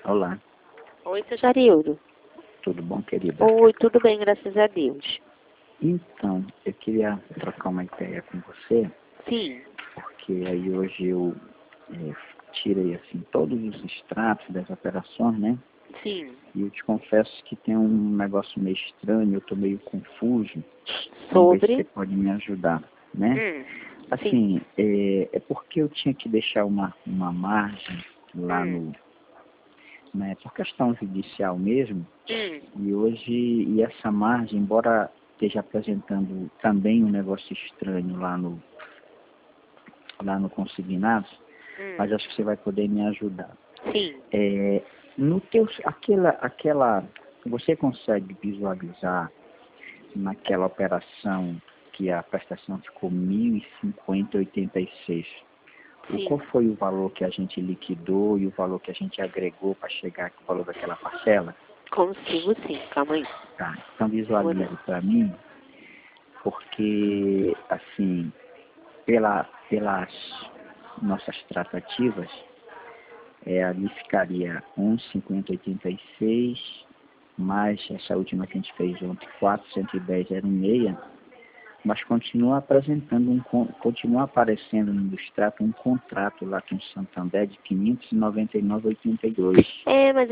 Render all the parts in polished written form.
Olá, Oi, seu Jarildo. tudo bom, querida? Oi, tudo bem, graças a Deus. Então, eu queria trocar uma ideia com você, Sim. porque aí hoje eu tirei assim todos os extratos das operações, né? Sim. E eu te confesso que tem um negócio meio estranho, eu estou meio confuso. Vamos ver se você Sobre? pode me ajudar, né? Sim. Assim, é porque eu tinha que deixar uma margem lá no, né, por questão judicial mesmo. E hoje, e essa margem, embora esteja apresentando também um negócio estranho lá no consignado, mas acho que você vai poder me ajudar. Sim. No teu, você consegue visualizar naquela operação que a prestação ficou 1.050,86? Qual foi o valor que a gente liquidou e o valor que a gente agregou para chegar com o valor daquela parcela? Consigo sim, calma aí. Tá, então visualize para mim, porque, assim, pelas nossas tratativas, ali ficaria 1,5086, mais essa última que a gente fez ontem, 410,06, mas continua apresentando, continua aparecendo no extrato um contrato lá com o Santander de 599,82. Mas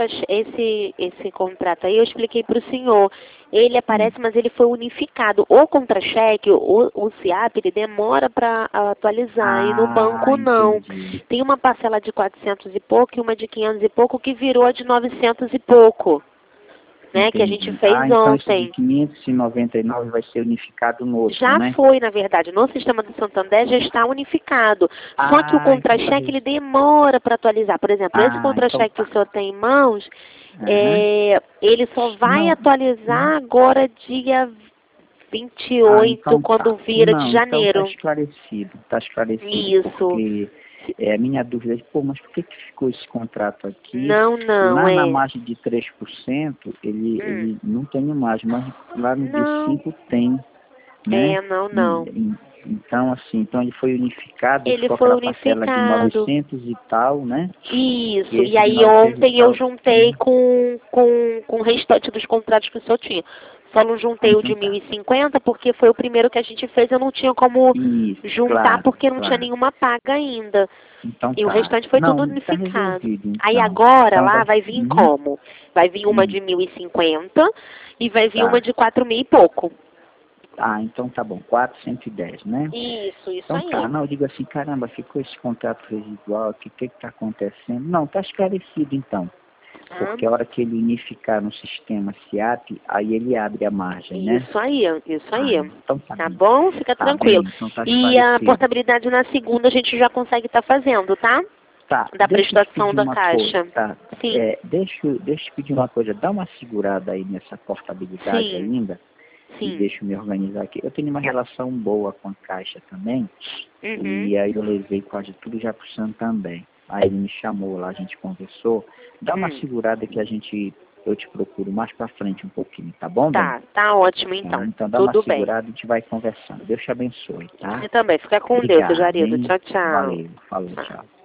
esse contrato aí eu expliquei para o senhor. Ele aparece, mas ele foi unificado. O contra-cheque, o SIAP, ele demora para atualizar. E no banco não. Entendi. Tem uma parcela de 400 e pouco e uma de 500 e pouco que virou a de 900 e pouco. Né, que a gente fez então esse de ontem. 599 vai ser unificado no outro, Já né? foi, na verdade. No sistema do Santander já está unificado. Só que o Então tá contra-cheque ele demora para atualizar. Por exemplo, esse então contra-cheque que tá. o senhor tem em mãos, Aham. ele só vai Não. atualizar agora dia 28, Então quando tá. vira de Não, então tá janeiro. esclarecido. Tá esclarecido. Isso. Porque a minha dúvida é, mas por que ficou esse contrato aqui? Não, não, Lá na margem de 3%, ele não tem margem, mas lá no de Não. 5% tem, né? Não. Então, assim, então ele foi unificado e Ele ficou foi aquela parcela de unificado. 900 e tal, né? Isso, E e esse de aí 900 e ontem eu tal. juntei com o restante dos contratos que o senhor tinha. Só não juntei o Então de tá. 1.050 porque foi o primeiro que a gente fez, eu não tinha como Isso, juntar claro, porque não tinha claro. nenhuma paga ainda. Então E o tá. restante foi tudo Não, tá unificado. resolvido, Aí então. agora Então lá vai. vai vir Uhum. como? Vai vir uma de 1.050 e vai vir uma Tá. de 4.000 e pouco. Então tá bom, 410, né? Isso Então tá, aí. não, eu digo assim, caramba, ficou esse contrato residual, o que tá acontecendo? Não, tá esclarecido então, Ah, porque a hora que ele unificar no sistema SIAP, aí ele abre a margem, né? Isso aí. Então tá Tá bem. bom? Fica Tá tranquilo. bem, então tá E a esclarecido. portabilidade na segunda a gente já consegue estar fazendo, tá? Tá, Da deixa eu te prestação pedir da uma coisa, caixa. tá? Sim. Deixa eu te pedir uma coisa, dá uma segurada aí nessa portabilidade Sim. ainda, e deixa eu me organizar aqui. Eu tenho uma relação boa com a Caixa também, e aí eu levei quase tudo já pro Santander. Aí ele me chamou lá, a gente conversou. Dá uma segurada que eu te procuro mais pra frente um pouquinho, tá bom, bem? Tá ótimo Tá, então. então dá uma Tudo bem. segurada e a gente vai conversando. Deus te abençoe, tá? Você também. Fica com Deus, Obrigado, Jarildo. hein? Tchau, tchau. Valeu, falou, tchau.